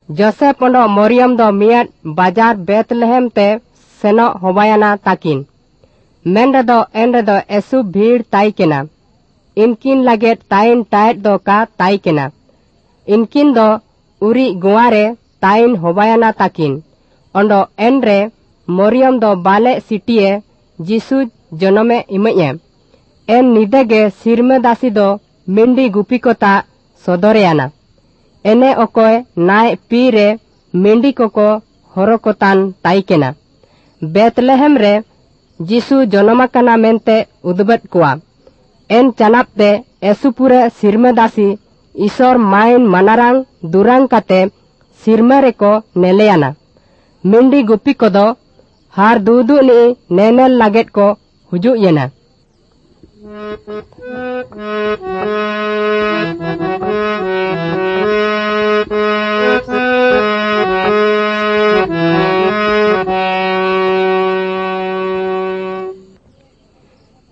Joseph Ondo Maryam दो मियाद बाजार बेतलहम ते सेनो होबायाना ताकिन मेन रेदो एन रेदो एसु भीड़ ताई केना इनकिन लागेट ताइन टाइट दो का ताई केना इनकिन दो उरी गुआरे ताइन होबायाना ताकिन ओंडो एन रे मरियम दो बाले सिटिए जिसु जनमे इमये एन निदेगे सिरमे दासी दो मिंडी गुपिकोता सदरेयाना एने ओकोय नाय पीरे मिंडी कोको हरोकोतान ताइकेना बेतलहम रे जिसु जनमाकाना मेंते उदबत कुआ एन चनापते एसुपुरे सिरमे दासी ईश्वर माइन मनारांग दुरांग काते सिरमे रेको नेलेयाना मिंडी गुपी कोदो हार दूदू नी नेनेल लागेट को हुजू येना